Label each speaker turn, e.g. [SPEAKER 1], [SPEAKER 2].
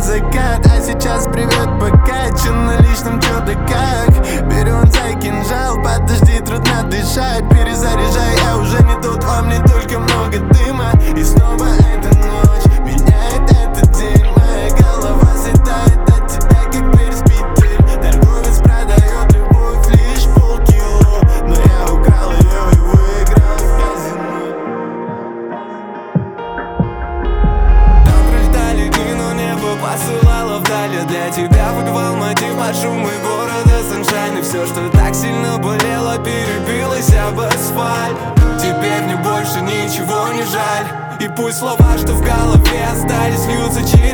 [SPEAKER 1] закат. А сейчас привет, пока, чё на личном, чё да как. Беру за кинжал, подожди, трудно дышать. Перезаряжай, я уже не тот, во мне только много дыма. И снова эта ночь меняет этот день. Моя голова съедает от тебя, как перспектив. Торговец продает любовь лишь полкило, но я украл ее и выиграл в казино. Там пролетали дни, но небо посылало вдали. Для тебя выбивал мотив под шумы города Саншайн. И все, что так сильно болело, перебилось об асфальт. Теперь мне больше ничего не жаль. И пусть слова, что в голове остались, льются через